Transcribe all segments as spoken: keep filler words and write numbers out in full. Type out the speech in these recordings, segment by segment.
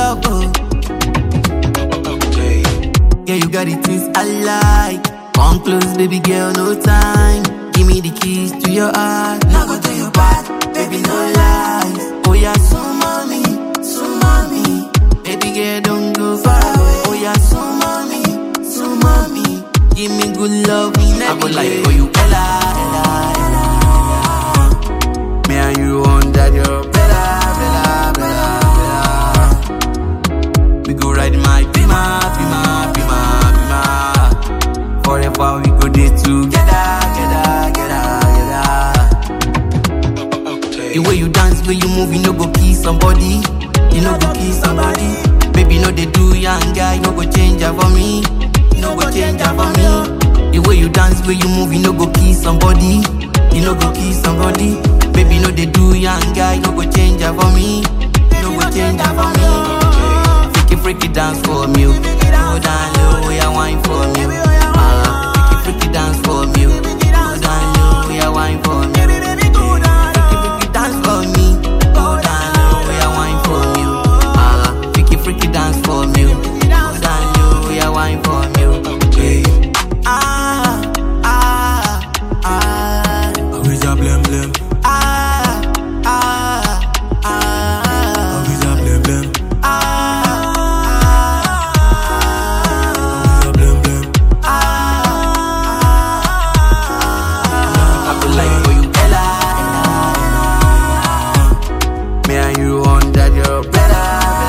love, oh. Okay. Yeah, you got the things I like. Come close, baby girl, no time. Give me the keys to your heart. Now go to your back, baby, no lies. Oh yeah, so mommy, so mommy. Baby girl, don't go far away. Oh yeah, so mommy, so mommy. Give me good love, me I go like for you, Ella, Ella, Ella, Ella. Me and you on that, you're Bella, Bella, Bella, Bella. We go ride my Pima, Pima, Pima, Pima. Forever we go there together, together, together. Okay. The way you dance, the way you move, you no go kiss somebody. You no go kiss somebody. Baby, no they do young guy, you no go change her for me. You no go change her for me. The way you dance, the way you move, you no go kiss somebody. You no go kiss somebody. Baby, no they do young guy, you no go change her for me. You no go change her for me. Freaky, freaky dance for me. Go down low, yeah, wine for me. Ah, freaky, freaky dance for me. Go down low, yeah, wine for me. Freaky, freaky dance for me. Go down low, yeah, wine for me. Ah, freaky, freaky dance for me. Go down low, yeah, wine for me. Okay. Ah, ah, ah. Always a blem blem. Ah, ah, ah. Always a blem blem. Ah, Always a blem blem. I feel like for you, Ella, Ella, Ella. Me and you on that, you're Bella,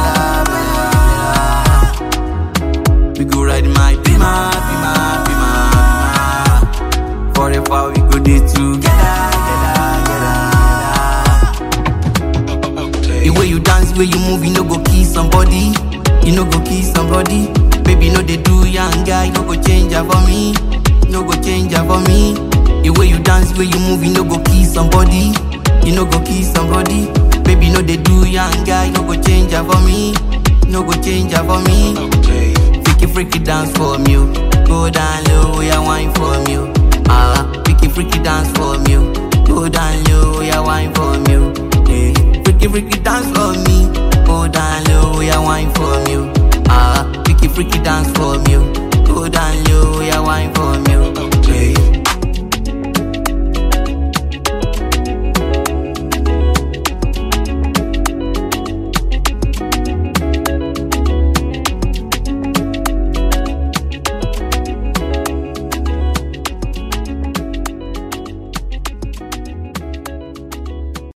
Bella, Bella. We go ride my Pima, Pima, Pima, Pima. Forever we go there together, together, together. Okay. The way you dance, the way you move, you no go kiss somebody. You no go kiss somebody. Baby, no they do young guy, you no go change her for me. You no go change her for me. The way you dance, the way you move, you no go kiss somebody. You no go kiss somebody. Baby, no they do young guy, you no go change her for me. You no go change her for me. Okay. Freaky, freaky dance for me. Go down low, yeah, wine for me. Ah, freaky, freaky dance for me. Go down low, yeah, wine for me. Yeah. Freaky, freaky dance for me. Go down low, yeah, wine for me. Ah, freaky, freaky dance for me.